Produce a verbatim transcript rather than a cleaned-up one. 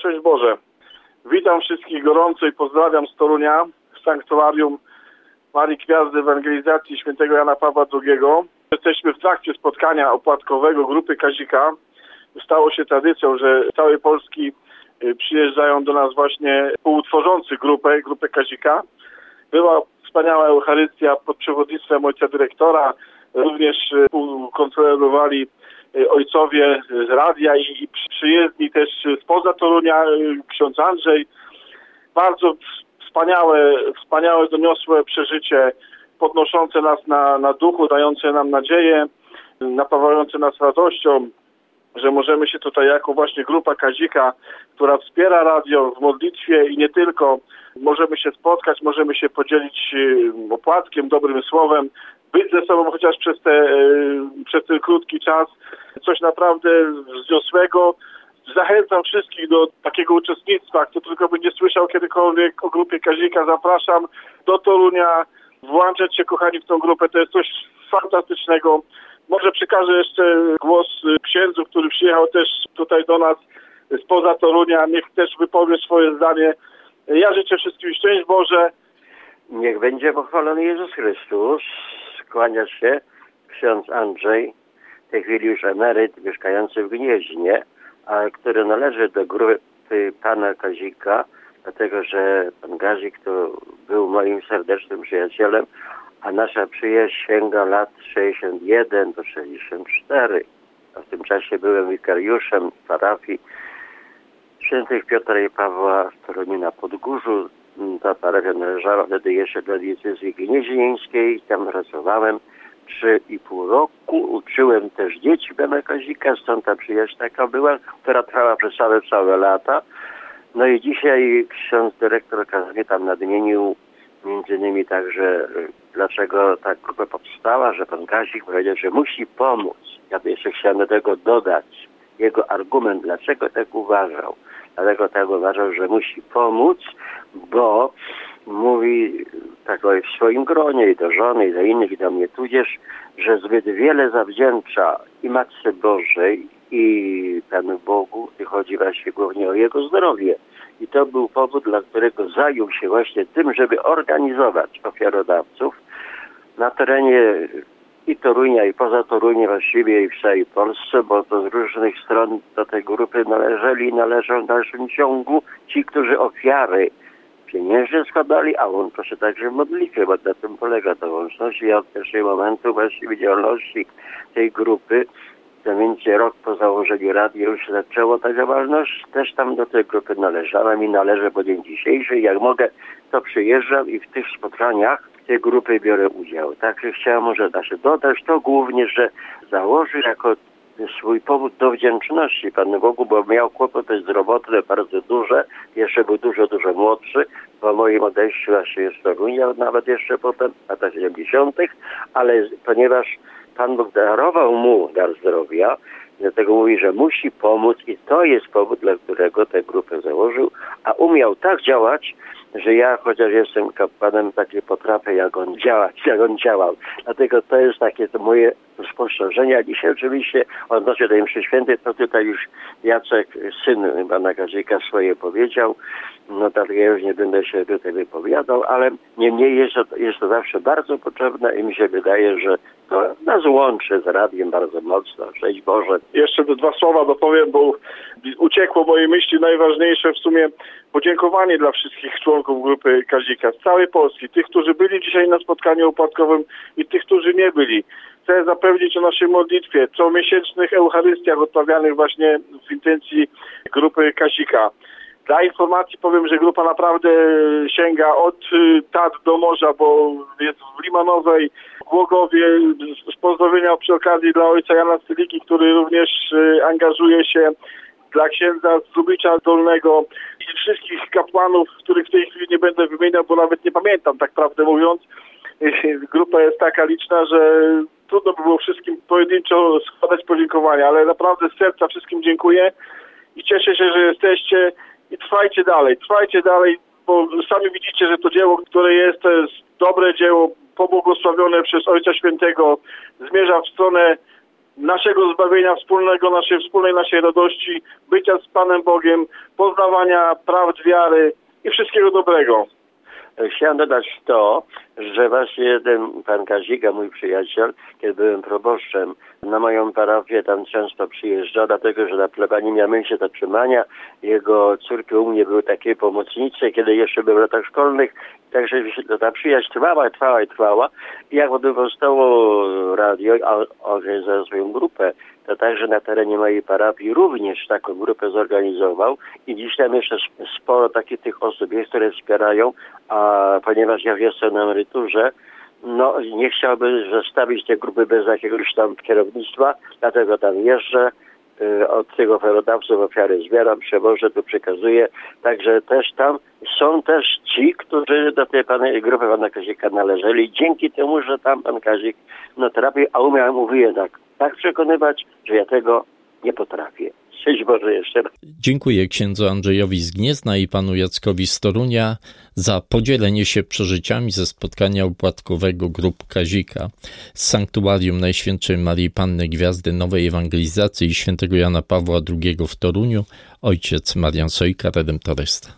Szczęść Boże. Witam wszystkich gorąco i pozdrawiam z Torunia, z Sanktuarium Marii Gwiazdy Ewangelizacji Świętego Jana Pawła drugiego. Jesteśmy w trakcie spotkania opłatkowego grupy Kazika. Stało się tradycją, że z całej Polski przyjeżdżają do nas właśnie współtworzący grupę, grupę Kazika. Była wspaniała Eucharystia pod przewodnictwem ojca dyrektora. Również kontrolowali ojcowie z radia i przyjezdni też spoza Torunia, ksiądz Andrzej. Bardzo wspaniałe, wspaniałe, doniosłe przeżycie, podnoszące nas na, na duchu, dające nam nadzieję, napawające nas radością, że możemy się tutaj jako właśnie grupa Kazika, która wspiera radio w modlitwie i nie tylko, możemy się spotkać, możemy się podzielić opłatkiem, dobrym słowem, być ze sobą chociaż przez, te, przez ten krótki czas. Coś naprawdę wzniosłego. Zachęcam wszystkich do takiego uczestnictwa. Kto tylko by nie słyszał kiedykolwiek o grupie Kazika, zapraszam do Torunia. Włączać się, kochani, w tą grupę. To jest coś fantastycznego. Może przekażę jeszcze głos księdzu, który przyjechał też tutaj do nas spoza Torunia. Niech też wypowie swoje zdanie. Ja życzę wszystkim szczęść Boże. Niech będzie pochwalony Jezus Chrystus. Kłania się ksiądz Andrzej, w tej chwili już emeryt, mieszkający w Gnieźnie, a który należy do grupy pana Kazika, dlatego że pan Kazik to był moim serdecznym przyjacielem, a nasza przyjaźń sięga lat sześćdziesiąt jeden do sześćdziesiąt cztery. A w tym czasie byłem wikariuszem parafii świętych Piotra i Pawła w Toruniu na Podgórzu. Ta parafia należała wtedy jeszcze do diecezji gnieźnieńskiej. Tam pracowałem trzy i pół roku. Uczyłem też dzieci pana Kazika, stąd ta przyjaźń taka była, która trwała przez całe, całe lata. No i dzisiaj ksiądz dyrektor kazał mnie tam nadmienił między innymi także, dlaczego ta grupa powstała, że pan Kazik powiedział, że musi pomóc. Ja by jeszcze chciałem do tego dodać jego argument, dlaczego tak uważał. Dlatego tak uważał, że musi pomóc, bo mówi tak w swoim gronie i do żony, i do innych, i do mnie tudzież, że zbyt wiele zawdzięcza i Matce Bożej, i Panu Bogu, i chodzi właśnie głównie o jego zdrowie. I to był powód, dla którego zajął się właśnie tym, żeby organizować ofiarodawców na terenie i Torunia, i poza Torunia, właściwie i w całej Polsce, bo to z różnych stron do tej grupy należeli i należą w dalszym ciągu ci, którzy ofiary pieniężnie składali, a łączą się także w modlitwie, bo na tym polega ta łączność. I od pierwszego momentu właściwie działalności tej grupy, to między rok po założeniu radia już się zaczęło ta działalność, też tam do tej grupy należałem i należę po dzień dzisiejszy. Jak mogę, to przyjeżdżam i w tych spotkaniach tej grupy biorę udział. Także chciałem może da się dodać to głównie, że założył jako swój powód do wdzięczności Panu Bogu, bo miał kłopoty zdrowotne bardzo duże, jeszcze był dużo, dużo młodszy, po moim odejściu właśnie jest Torunia, nawet jeszcze potem, w latach siedemdziesiątych, ale ponieważ Pan Bóg darował mu dar zdrowia, dlatego mówi, że musi pomóc i to jest powód, dla którego tę grupę założył, a umiał tak działać, że ja, chociaż jestem kapłanem, takie potrafię, jak on działać, jak on działał. Dlatego to jest takie to moje spostrzeżenie. A dzisiaj oczywiście odnośnie tej mszy świętej, to tutaj już Jacek, syn pana Kazika, swoje powiedział. No dlatego ja już nie będę się tutaj wypowiadał, ale niemniej jest to, jest to zawsze bardzo potrzebne i mi się wydaje, że to nas łączy z radiem bardzo mocno. Szczęść Boże. Jeszcze dwa słowa dopowiem, bo uciekło moje myśli. Najważniejsze w sumie podziękowanie dla wszystkich członków grupy Kazika z całej Polski. Tych, którzy byli dzisiaj na spotkaniu opłatkowym i tych, którzy nie byli. Chcę zapewnić o naszej modlitwie, comiesięcznych Eucharystiach odprawianych właśnie w intencji grupy Kazika. Dla informacji powiem, że grupa naprawdę sięga od Tat do morza, bo jest w Limanowej, w Głogowie. Z pozdrowienia przy okazji dla ojca Jana Styliki, który również angażuje się, dla księdza z Lubicza Dolnego i wszystkich kapłanów, których w tej chwili nie będę wymieniał, bo nawet nie pamiętam, tak prawdę mówiąc. Grupa jest taka liczna, że trudno by było wszystkim pojedynczo składać podziękowania, ale naprawdę z serca wszystkim dziękuję i cieszę się, że jesteście. I trwajcie dalej, trwajcie dalej, bo sami widzicie, że to dzieło, które jest, to jest dobre dzieło, pobłogosławione przez Ojca Świętego, zmierza w stronę naszego zbawienia wspólnego, naszej wspólnej naszej radości, bycia z Panem Bogiem, poznawania prawd wiary i wszystkiego dobrego. Chciałem dodać to, że właśnie ten pan Kazika, mój przyjaciel, kiedy byłem proboszczem, na moją parafię tam często przyjeżdżał, dlatego że na plebanii miałem się zatrzymania. Jego córki u mnie były takie pomocnice, kiedy jeszcze byłem w latach szkolnych. Także ta przyjaźń trwała, trwała i trwała. I jak potem powstało radio, organizował swoją grupę, to także na terenie mojej parafii również taką grupę zorganizował. I dziś tam jeszcze sporo takich tych osób jest, które wspierają, a ponieważ ja jestem na emeryturze, no nie chciałbym zostawić tej grupy bez jakiegoś tam kierownictwa, dlatego tam jeżdżę, y, od tych ofiarodawców ofiary zbieram, przewożę, tu przekazuję. Także też tam są też ci, którzy do tej pana, grupy pana Kazika należeli. Dzięki temu, że tam pan Kazik no, trafił, a umiał, mówi jednak tak przekonywać, że ja tego nie potrafię. Szczęść Boże jeszcze raz. Dziękuję księdzu Andrzejowi z Gniezna i panu Jackowi z Torunia za podzielenie się przeżyciami ze spotkania opłatkowego grup Kazika z Sanktuarium Najświętszej Maryi Panny Gwiazdy Nowej Ewangelizacji i świętego Jana Pawła drugiego w Toruniu, ojciec Marian Sojka, redemptorysta.